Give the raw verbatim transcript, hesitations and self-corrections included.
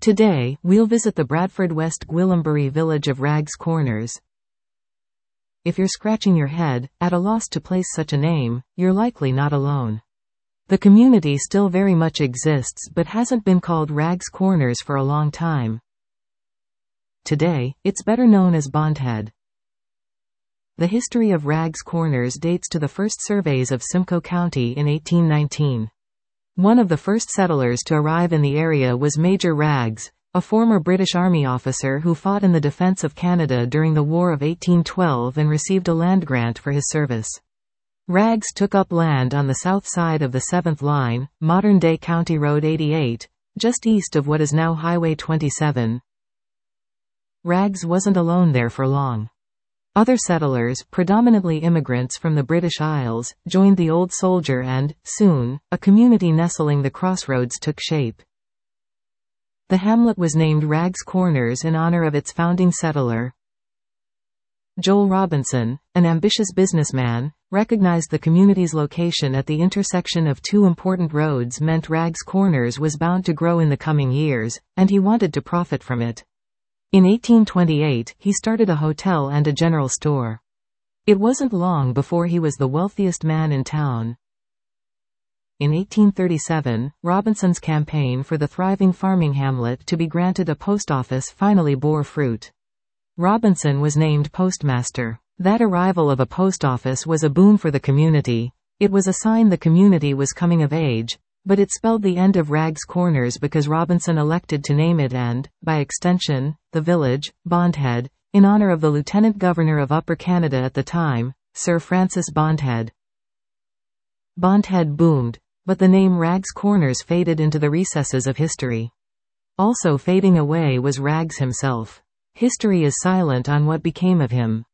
Today, we'll visit the Bradford West Gwillimbury village of Rags Corners. If you're scratching your head, at a loss to place such a name, you're likely not alone. The community still very much exists but hasn't been called Rags Corners for a long time. Today, it's better known as Bondhead. The history of Rags Corners dates to the first surveys of Simcoe County in eighteen nineteen. One of the first settlers to arrive in the area was Major Rags, a former British Army officer who fought in the defence of Canada during the War of eighteen twelve and received a land grant for his service. Rags took up land on the south side of the seventh Line, modern-day County Road eighty-eight, just east of what is now Highway twenty-seven. Rags wasn't alone there for long. Other settlers, predominantly immigrants from the British Isles, joined the Old Soldier and, soon, a community nestling the crossroads took shape. The hamlet was named Rags Corners in honor of its founding settler. Joel Robinson, an ambitious businessman, recognized the community's location at the intersection of two important roads meant Rags Corners was bound to grow in the coming years, and he wanted to profit from it. In eighteen twenty-eight, he started a hotel and a general store. It wasn't long before he was the wealthiest man in town. In eighteen thirty-seven, Robinson's campaign for the thriving farming hamlet to be granted a post office finally bore fruit. Robinson was named postmaster. That arrival of a post office was a boon for the community. It was a sign the community was coming of age, but it spelled the end of Rags Corners because Robinson elected to name it and, by extension, the village, Bondhead, in honor of the Lieutenant Governor of Upper Canada at the time, Sir Francis Bondhead. Bondhead boomed, but the name Rags Corners faded into the recesses of history. Also fading away was Rags himself. History is silent on what became of him.